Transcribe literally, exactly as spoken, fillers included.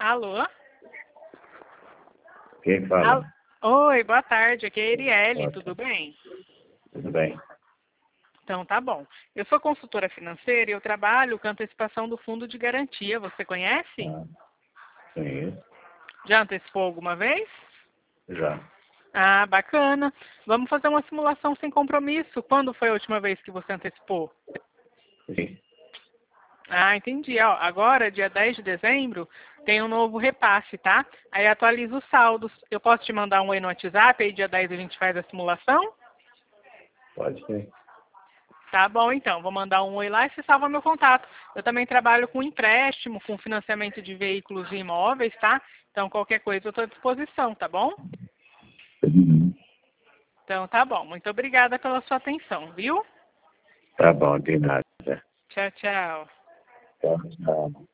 Alô? Quem fala? Al- Oi, boa tarde. Aqui é a Erielle, Boa tudo tarde. bem? Tudo bem? Então tá bom. Eu sou consultora financeira e eu trabalho com antecipação do fundo de garantia. Você conhece? Ah, conheço. Já antecipou alguma vez? Já. Ah, bacana. Vamos fazer uma simulação sem compromisso. Quando foi a última vez que você antecipou? Sim. Ah, entendi. Ó, agora, dia dez de dezembro, tem um novo repasse, tá? Aí atualiza os saldos. Eu posso te mandar um oi no WhatsApp, aí dia dez a gente faz a simulação? Pode ser. Tá bom, então. Vou mandar um oi lá e você salva meu contato. Eu também trabalho com empréstimo, com financiamento de veículos e imóveis, tá? Então, qualquer coisa eu estou à disposição, tá bom? Uhum. Então, tá bom. Muito obrigada pela sua atenção, viu? Tá bom, de nada. Tchau, tchau. Tchau, tchau.